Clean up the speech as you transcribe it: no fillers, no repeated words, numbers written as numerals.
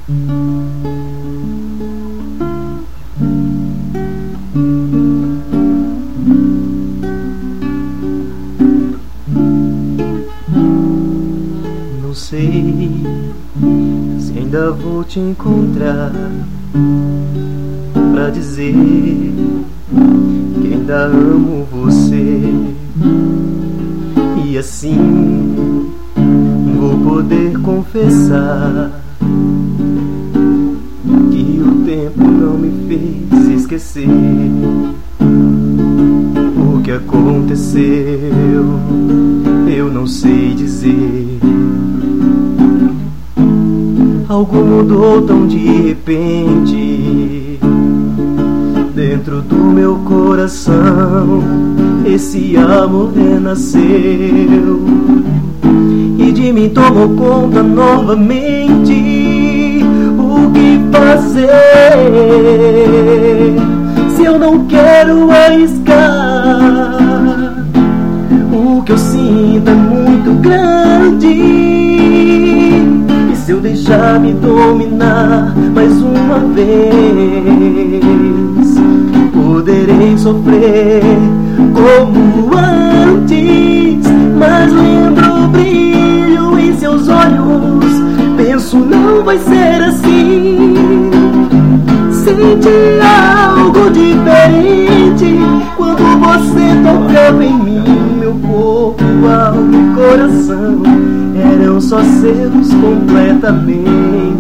Não sei se ainda vou te encontrar pra dizer que ainda amo você, e assim vou poder confessar que o tempo não me fez esquecer o que aconteceu. Eu não sei dizer. Algo mudou tão de repente dentro do meu coração. Esse amor renasceu e de mim tomou conta novamente. O que fazer se eu não quero arriscar? O que eu sinto é muito grande. Se eu deixar me dominar mais uma vez, poderei sofrer como antes. Mas lembro o brilho em seus olhos, penso não vai ser assim. Senti algo diferente quando você tocava em mim. Meu corpo, alma e coração eram só seus completamente.